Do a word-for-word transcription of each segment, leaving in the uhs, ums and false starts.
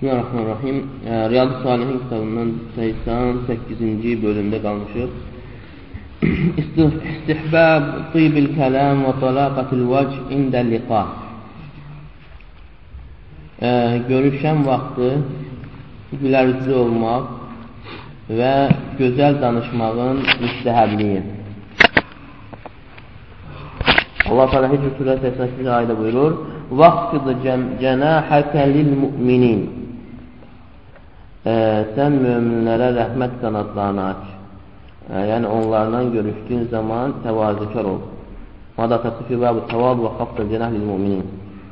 Bismillahirrahmanirrahim. Riyad-ı Salihin kitabından səksən səkkizinci bölümdə qalmışıq. İstihbab tibil kəlam və talaqatil vəc indəl liqa. Görüşən vaxtı gülərüzlü olmaq və gözəl danışmağın müstəhəbliyi. Allah Teala Hicr surəsi səksən səkkizinci ayədə buyurur: "Vaqfid cənahaka lil-mu'minin." Sən möminlərə rəhmət qanadlarını aç. Yəni onlarla görüşdüyün zaman təvazükar ol. Mada təsfifi və bu təvab və xafdil cənah lil-mu'minin.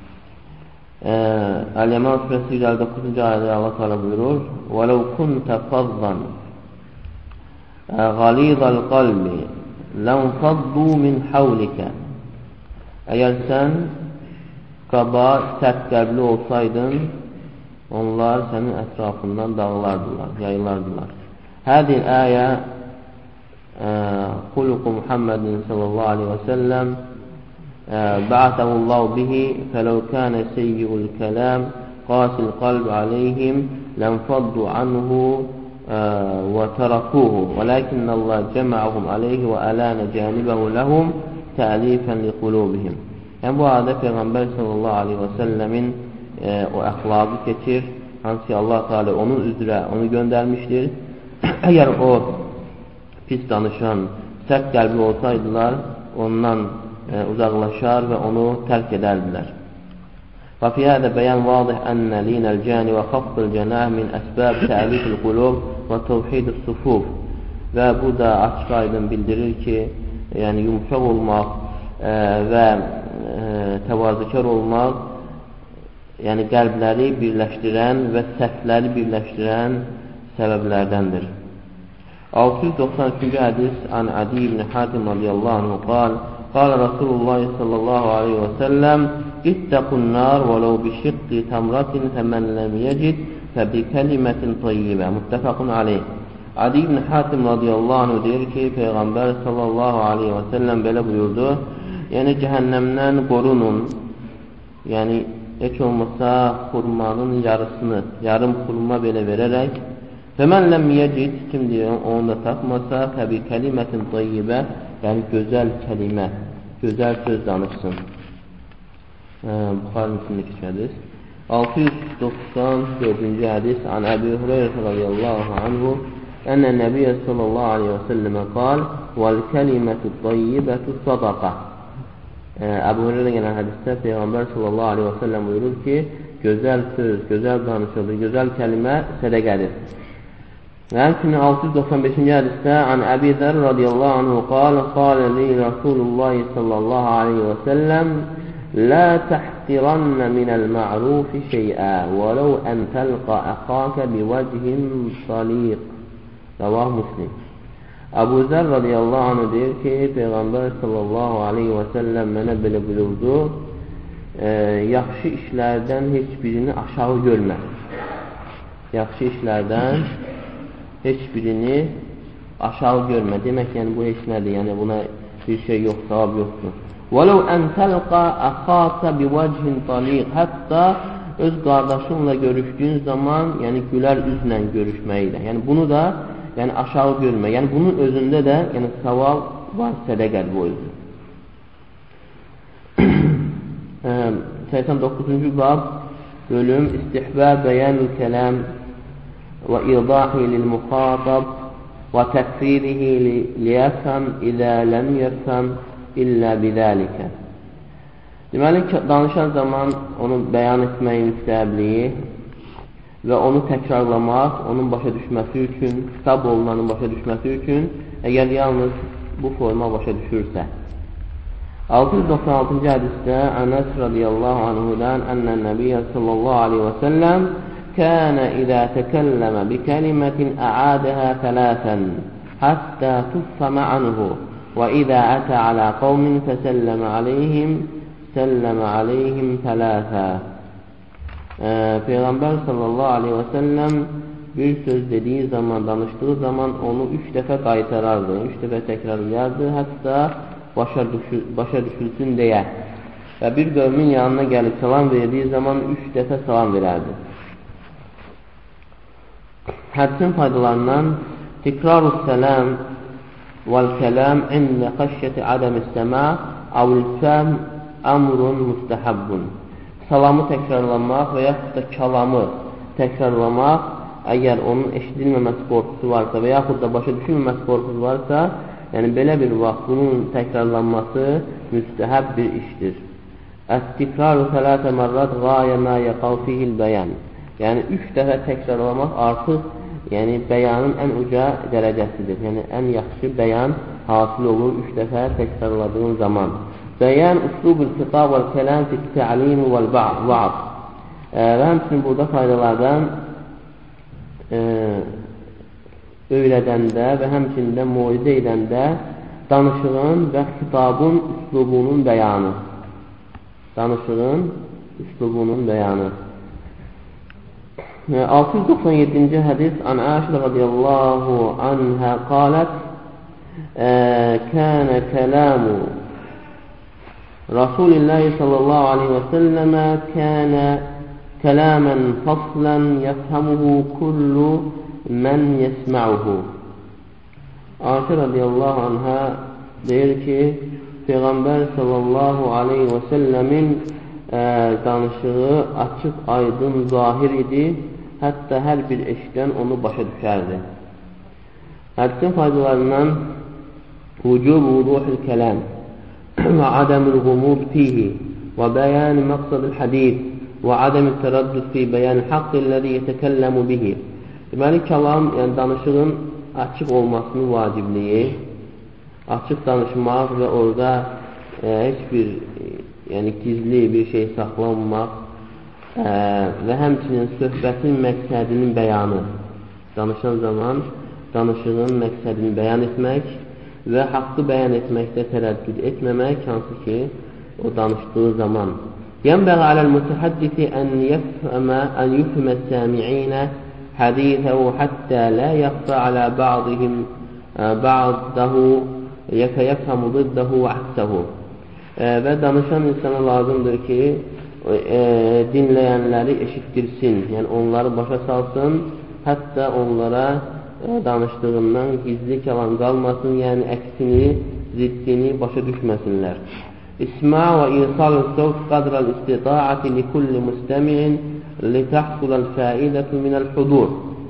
Əl-Yaman surəsi yüz əlli doqquzuncu ayədə Allah Teala buyurur: "Vələv kunta fazzan ğalizal qalbi lanfaddu min havlika." Əgər sən qaba, sərt qəlbli olsaydın, onlar sənin ətrafından dağılardılar, yayılardılar. Hədil əyə xuluqu Muhammedin sallallahu aleyhi və səlləm ba'atəhullahu bihi fələv kənə seyyi'ul kələm qasil qalb aleyhim lənfaddu anhu və tərakuhu və ləkinnəllah cəmə'ahum aleyhi və ələnə cənibəhu ləhum təlifən li qulubihim. Yəni bu adə Peyğəmbər sallallahu aleyhi və səlləmin e, o əxlaqı keçir, hansı ki Allah Teala onun üzrə onu göndərmişdir. Əgər o pis danışan, sərt qəlbli olsaydılar, ondan e, uzaqlaşar və onu tərk edərdilər. Və fiyədə bəyən vadih ənə linəl cəni və xafdil cənah min əsbəb təlifil qulub və təvhidus sufuf. Və bu da açıq aydın bildirir ki, yəni yumuşaq olmaq e, və e, təvazükar olmaq, yəni qəlbləri birləşdirən və səhvləri birləşdirən səbəblərdəndir. altı yüz doxsan üçüncü hədis an Adi ibn Hatim radiyallahu anhu qal qala Rasulullah sallallahu aleyhi və səlləm ittəqun nar və ləv bişiqqi tamratin fəmən ləm yecid fəbi kəlimətin tayyibə muttəfəqun aleyh. Adi ibn Hatim radiyallahu anhu deyir ki, Peyğəmbər sallallahu aleyhi və səlləm belə buyurdu: yəni cəhənnəmdən qorunun, yəni heç olmasa xurmanın yarısını, yarım xurma belə verərək və mən ləm yecid, kim deyir, onu da tapmasa təbi kəlimətin tayyibə, yəni gözəl kəlimə, gözəl söz danışsın. Buxarı Müslimdə keçmədir. altı yüz doxsan dördüncü hədis an Əbi Hüreyrə radiyallahu anhu أن النبي صلى الله عليه وسلم قال والكلمة الطيبة صدقة. Əbu Hüreyrə gələn hədisdə Peyğəmbər sallallahu aleyhi və səlləm buyurur ki, gözəl söz, gözəl danışılır, gözəl kəlimə sədəqədir. Və həmçinin altı yüz doxsan beşinci hədisdə an Əbi Zər radiyallahu anhu qal qalə li Rasulullah sallallahu aleyhi və səlləm la təhqirannə minəl ma'rufi şeyə və ləv ən təlqa əxakə bivəchin saliq. Ravah Müslim. Əbu Zər radiyallahu anh deyir ki, Peyğəmbər sallallahu aleyhi və səlləm mənə belə buyurdu, e, yaxşı işlərdən heç birini aşağı görmə. Yaxşı işlərdən heç birini aşağı görmə. Demək, yəni bu heç nədir? Yəni buna bir şey yox, savab yoxdur. وَلَوْ أَنْ تَلْقَى أَخَاكَ بِوَجْهٍ طَلِيقٍ. Hətta öz qardaşınla görüşdüyün zaman, yəni gülər üzlə görüşməklə. Yəni bunu da yəni aşağı görmə. Yəni bunun özündə də yəni savab var, sədəqədir bu özü. səksən doqquzuncu bab bölüm istihbab bəyanul kəlam və idahi lil muxatab və təkfirihi liyəfəm izə ləm yəfəm illə bidəlikə. Deməli, danışan zaman onu bəyan etməyin müstəbliyi və onu təkrarlamaq, onun başa düşməsi üçün, kitab olunanın başa düşməsi üçün, əgər yalnız bu forma başa düşürsə. altı yüz doxsan altıncı hədisdə Ənəs radiyallahu anhudan ənnən nəbiyyə sallallahu aleyhi və səlləm kənə idə təkəlləmə bi kəlimətin əədəhə tələsən həttə tuffəmə anhu və idə ətə alə qavmin fəsəlləmə aleyhim səlləmə aleyhim tələsə. Peyğəmbər sallallahu aleyhi və səlləm bir söz dediyi zaman, danışdığı zaman onu üç dəfə qaytarardı, üç dəfə təkrarlayardı, hətta başa, düşür, başa düşülsün deyə. Və bir qövmin yanına gəlib salam verdiyi zaman üç dəfə salam verərdi. Hədsin faydalarından tikrarus səlam vəl-kəlam ində xəşyəti ədəm-istəmə əvl-fəm əmrun müstəhəbbun. Salamı təkrarlamaq və yaxud da kəlamı təkrarlamaq, əgər onun eşidilməməsi qorxusu varsa və yaxud da başa düşülməməsi qorxusu varsa, yəni belə bir vaxt bunun təkrarlanması müstəhəb bir işdir. Əs-tikraru sələtə mərrat qayə mə yəqav fihil bəyan. Yəni üç dəfə təkrarlamaq artıq yəni bəyanın ən uca dərəcəsidir. Yəni ən yaxşı bəyan hasil olur üç dəfə təkrarladığın zaman. Bəyan üslubul xitab vəl kəlam fi tə'lim vəl va'z. Və həmçinin burada faydalardan e, öyrədəndə və həmçində muizə edəndə danışığın və xitabın üslubunun bəyanı. Danışığın üslubunun bəyanı. altı yüz doxsan yeddinci hədis An Aişə radiyallahu anhə qalət Kənə kələmu Rasulillahi sallallahu aleyhi və səlləmə kənə kələmən faslən yəfhəmuhu kullu mən yəsməuhu. Aişə radiyallahu anhə deyir ki, Peyğəmbər sallallahu aleyhi və səlləmin e, danışığı açıq, aydın, zahir idi. Hətta hər bir eşidən onu başa düşərdi. Hədsin faydalarından vücub vuduhul kələm və adəmülğumud fihi və bəyan məqsadil hədis və adəmül tərəddüd fi bəyan haqqilləzi yetəkəlləmu bihi. Deməli, kəlam, yəni danışığın açıq olmasının vacibliyi, açıq danışmaq və orada e, heç bir yəni gizli bir şey saxlanmaq e, və həmçinin söhbətin məqsədinin bəyanı. Danışan zaman danışığın məqsədini bəyan etmək və haqqı bəyan etməkdə tərəddüd etməmək, hansı ki, o danışdığı zaman. Yənbəğə aləl-mütəhəddisi ən yəfhəmə, ən yufhimə səmi'inə hədithəhu həttə lə yəxfə alə ba'dihim ba'dahu yəfəyəfhəmu ziddəhu və əksəhu. Və danışan insana lazımdır ki, e, dinləyənləri eşitdirsin, yəni onları başa salsın, hətta onlara e, danışdığından gizli kəlam qalmasın, yəni əksini, ziddini başa düşməsinlər. İsma və isalü səvt qadral istitaati li kulli müstəmi'in li təhsuləl fəidətü minəl hudur.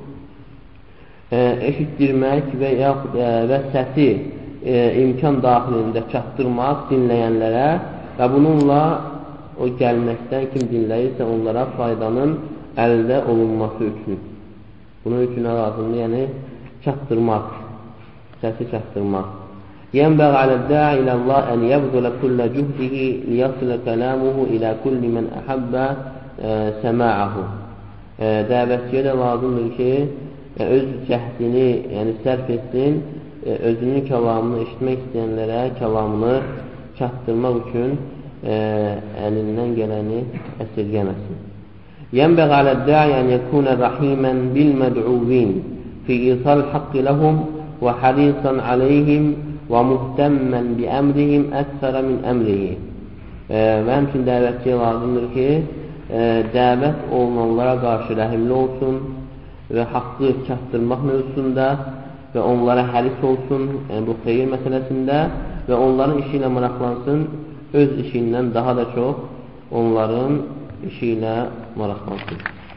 E, eşitdirmək və, yaxud, e, və səsi e, imkan daxilində çatdırmaq dinləyənlərə və bununla o gəlməkdən kim dinləyirsə onlara faydanın əldə olunması üçün. Bunun üçün lazımdır, yəni çatdırmaq, səsi çatdırmaq. Yənbəğ aləd-də'i iləllah ən yəbdulə kullə cühdihi liyasilə kələmuhu ilə kulli mən əhəbbə səma'ahu. Dəvətçiyə də lazımdır ki, öz cəhdini yəni sərf etsin, özünün kəlamını eşitmək istəyənlərə kəlamını çatdırmaq üçün e, əlindən gələni əsirgəməsin. Yənbəğ aləd-də'i ən yəkунə rəhimən bil-məd'uvin fi isal haqqi ləhum və harisan aleyhim və muhtəmmən bi əmrihim əksərə min əmrihi. E, və həmçin dəvətçiyə lazımdır ki, e, dəvət olunanlara qarşı rəhimli olsun və haqqı çatdırmaq mövzusunda və onlara həris olsun, yəni bu xeyir məsələsində və onların işi ilə maraqlansın, öz işindən daha da çox onların işi ilə maraqlansın.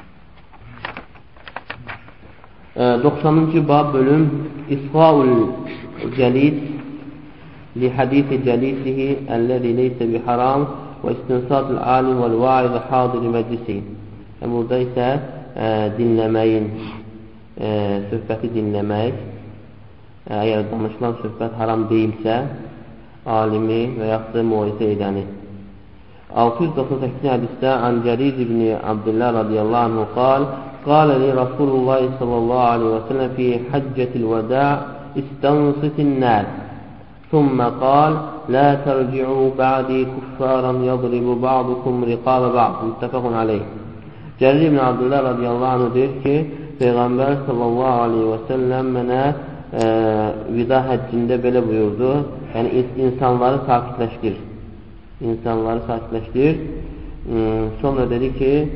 doxsanıncı bab bölüm İsqaul cəlis li hadisi cəlisihi əlləzi leysə bi haram və istinsatül alim vəl va'iz hadiri məclisi. Yəni, burada isə e, dinləməyin, e, söhbəti dinləmək, əgər danışılan söhbət haram deyilsə, alimi və yaxud da muizə edəni. altı yüz doxsan səkkizinci hədisdə An Cəriz ibn Abdullah radiyallahu anhu qal Qalə li Rasulullah sallallahu aleyhi və səlləm fi həccətil vəda istansitin nəs thumma qal la tərci'u ba'di kuffaran yadribu ba'dukum riqaba ba'd müttəfəqun aleyh. Cəriz ibn Abdullah radiyallahu anhu deyir ki, Peyğəmbər sallallahu aleyhi və səlləm mənə e, vida həccində belə buyurdu, yəni insanları sakitləşdir. İnsanları sakitləşdir. Sonra dedi ki,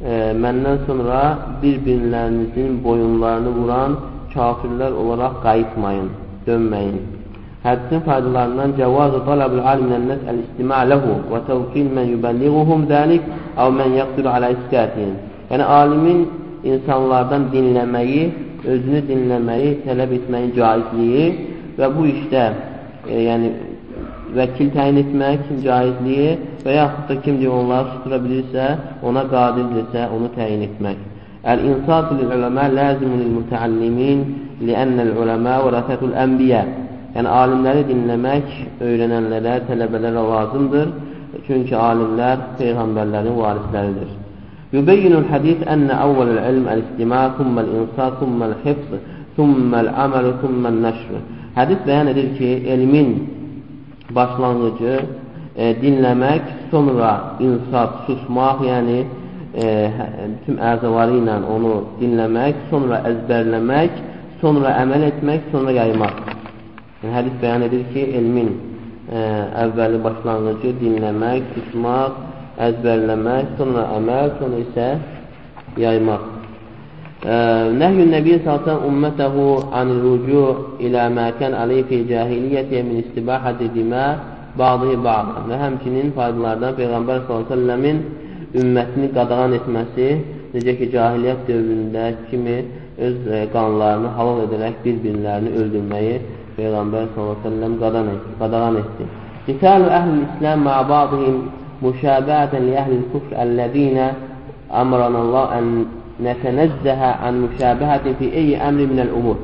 məndən sonra bir-birlərinizin boyunlarını vuran kafirlər olaraq qayıtmayın, dönməyin. Hədisin faydalarından cəvazı talabul alim minənnəs əl-istima' ləhu və təvkil mən yubəlliğuhum dəlik əv mən yəqdiru alə iskətiyin. Yəni, alimin insanlardan dinləməyi, özünü dinləməyi, tələb etməyin caizliyi və bu işdə e, yəni, vəkil təyin etmək caizliyi və yaxud da kim deyir, onları sustura bilirsə, ona qadirdirsə, onu təyin etmək. Əl-insatu lil-uləmə ləzimun lil-mütəallimin li'ənnəl-uləmə vərəsətul ənbiyə. Yəni, alimləri dinləmək öyrənənlərə, tələbələrə lazımdır. Çünki alimlər peyğəmbərlərin varisləridir. Yübeyyinul hadis ənə əvvəlül ilm əl-istima, thumməl-insat, thumməl-hifz, thumməl-əməl, thumməl-nəşr. Hədis bəyan edir ki, elmin başlanğıcı e, dinləmək, sonra insat, susmaq, yəni e, bütün əzaları ilə onu dinləmək, sonra əzbərləmək, sonra əməl etmək, sonra yaymaq. Yəni, hədis bəyan edir ki, elmin e, əvvəli başlanğıcı dinləmək, susmaq, əzbərləmək, sonra əməl, sonra isə yaymaq. Nəhyün Nəbiyyə sallallahu ümmətəhu anil-rucu ilə məkən aleyh fi cahiliyyətiyə min istibahəti dimə bağlı bağlı. Və həmçinin faydalardan Peyğəmbər sallallahu əleyhi və səlləmin ümmətini qadağan etməsi, necə ki, cahiliyyət dövründə kimi öz qanlarını halal edərək bir-birlərini öldürməyi Peyğəmbər sallallahu əleyhi və səlləm qadağan etdi. Misalu əhl-i-İslam ma ba'dihim müşabəhətən li əhl-i-küfr əlləzinə əmranəllah ən nətənəzzəhə ən müşabəhətin fi eyyi əmri minəl-umur.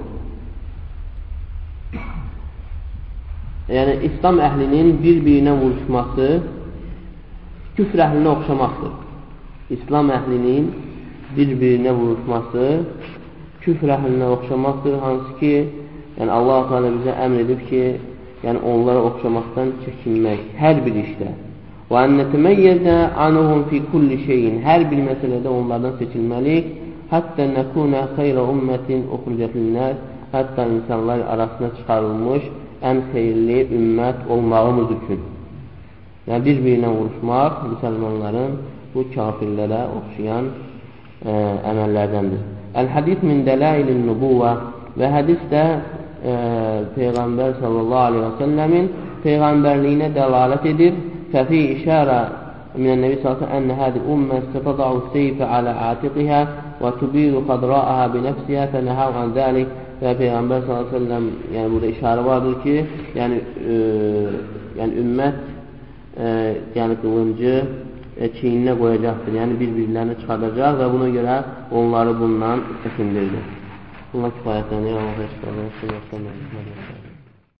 Yəni, İslam əhlinin bir-birinə vuruşması küfr əhlinə oxşamaqdır. İslam əhlinin bir-birinə vuruşması küfr əhlinə oxşamaqdır. Hansı ki, yəni Allah Teala bizə əmr edib ki, yəni onlara oxşamaqdan çəkinmək hər bir işdə. Və ən nətəməyyəzə anuhum fi kulli şeyin, hər bir məsələdə onlardan seçilməliyik. Həttə nəkunə xeyrə ümmətin uxrucətilnəs, hətta insanlar arasına çıxarılmış ən xeyirli ümmət olmağımız üçün. Yəni, bir-birinə vuruşmaq müsəlmanların bu kafirlərə oxşayan ə, əməllərdəndir. Əl-hədis min dələilin nübuvvə və hədisdə ə, Peyğəmbər sallallahu aleyhi və səlləmin Peyğəmbərliyinə dəlalət edir. Fəfi işarə minən Nəbi sallallahu aleyhi və səlləm ənə hədi ümmə istəfədəu seyfə alə atiqihə və tubiru xadraəhə binəfsiyyə fənəhəv ən dəlik. Və Peyğəmbər sallallahu aleyhi və səlləm yəni burada işarə vardır ki, yəni, e, yəni ümmət e, yəni qılıncı e, çiyninə qoyacaqdır, yəni bir-birlərini çıxardacaq və buna görə onları bundan çəkindirdi. Bununla kifayətlənir. Allah-u Ekber.